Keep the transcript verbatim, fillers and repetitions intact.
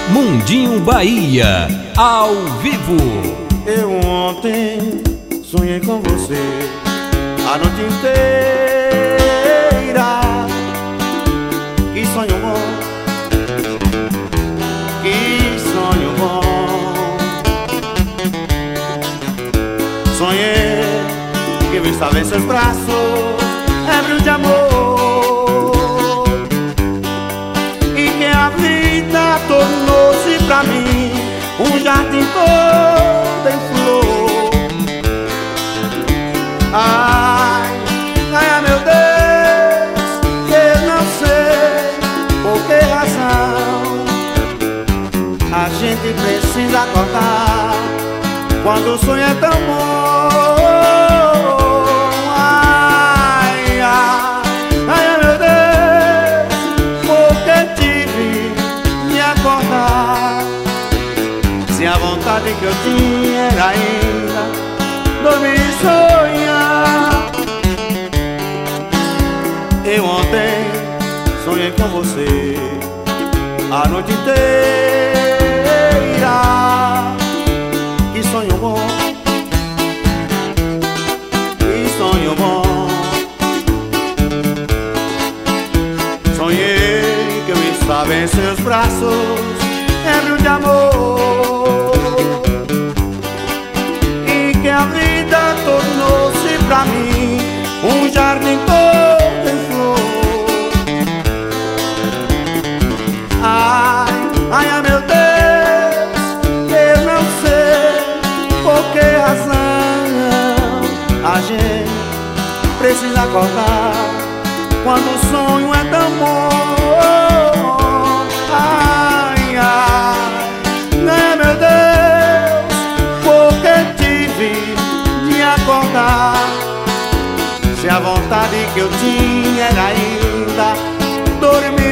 Mundinho Bahia, ao vivo. Eu ontem sonhei com você a noite inteira. Que sonho bom, que sonho bom. Sonhei que eu estava em seus braços, ébrio de amor, e que a vida tornou-se pra mim um jardim todo em flor. Ai, ai, meu Deus, eu não sei por que razão a gente precisa acordar quando o sonho é tão bom. Ai, ai, ai, meu Deus, porque tive de acordar, se a vontade que eu tinha era ainda dormir e sonhar. Eu ontem sonhei com você a noite inteira. Que sonho bom, que sonho bom. Sonhei que eu estava em seus braços, ébrio de amor, e que a vida tornou-se pra mim um jardim todo em flor. Ai, ai, meu Deus, eu não sei por que razão a gente precisa acordar quando o sonho é tão bom. Ai, ai, né, meu Deus, porque tive de acordar, se a vontade que eu tinha era ainda dormir